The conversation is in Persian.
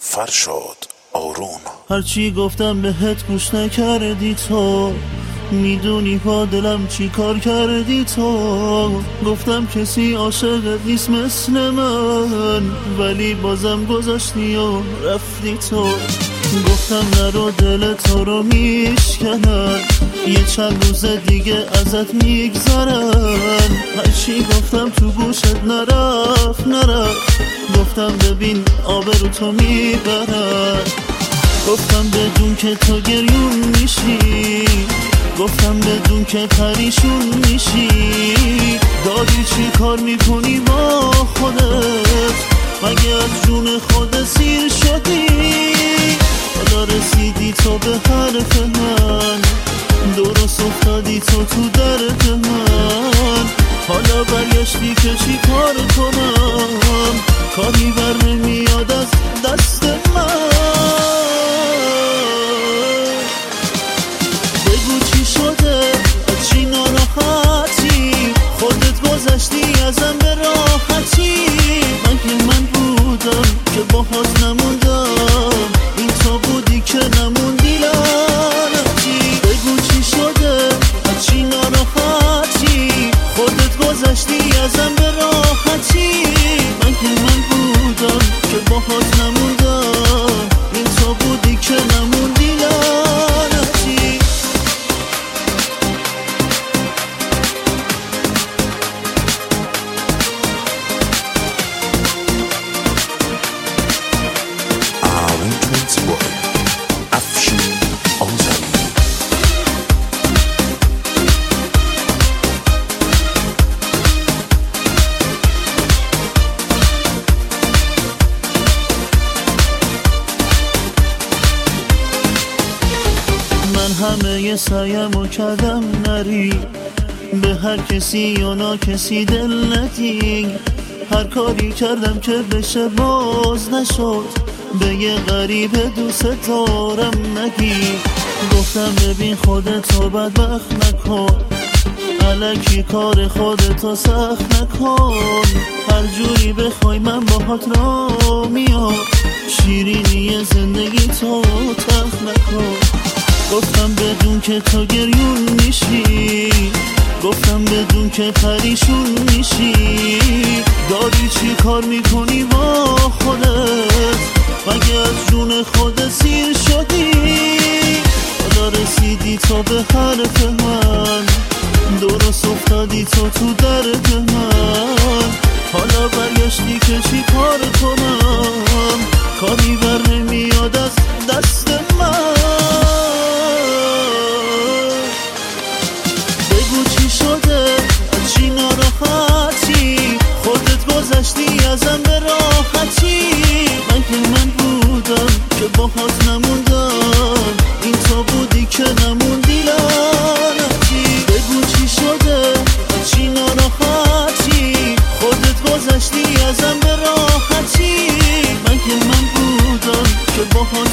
فرشاد آروم. هرچی گفتم بهت گوش نکردی تو، میدونی با دلم چی کار کردی تو. گفتم کسی عاشقت نیست مثل من، ولی بازم گذاشتی و رفتی تو. گفتم نرو دل تو رو میشکنن، یه چند روز دیگه ازت میگذرن. هرچی گفتم تو گوشت نرفت. گفتم ببین آبرو تو میبرن. گفتم بدون که تو گریون میشی، گفتم بدون که پریشون میشی. داری چی کار میکنی با خودت؟ مگه از جون خودت سیر شدی؟ حالا رسیدی تو به حرف من، درست افتادی تو درد من. حالا برگشتی که چی کار کنم؟ کاری بر نمیاد از دست من. بگو چی شده، از چی ناراحتی؟ خودت گذشتی ازم به راحتی. من بودم که باهات نموندم، این تو بودی که نموندی لعنتی. بگو چی شده، از چی ناراحتی؟ خودت گذشتی ازم به راحتی. من بودم که باهات نموندم، این تو بودی که نموندی لعنتی. همه سعیمو کردم نری به هر کسی یا نا کسی دل ندی. هر کاری کردم که بشه باز نشد، به یه غریب دوست دارم نگی. گفتم ببین خودتو بدبخت نکن، الکی کار خودتو سخت نکن. هر جوری بخوای من باهات را میام، شیرینی زندگی تو تلخ نکن. گفتم بدون که تو گریون میشی، گفتم بدون که پریشون میشی. داری چی کار میکنی با خودت؟ مگه از جون خودت سیر شدی؟ حالا رسیدی تو به حرف من، درست افتادی تو درد من. حالا برگشتی که چی کار کنم؟ کاری بر نمیاد از دست من. گذشتی ازم به راحتی. من بودم که باهات نموندم، این تو بودی که نموندی لعنتی. بگو چی شده، از چی ناراحتی؟ خودت گذشتی ازم به راحتی. من بودم که باهات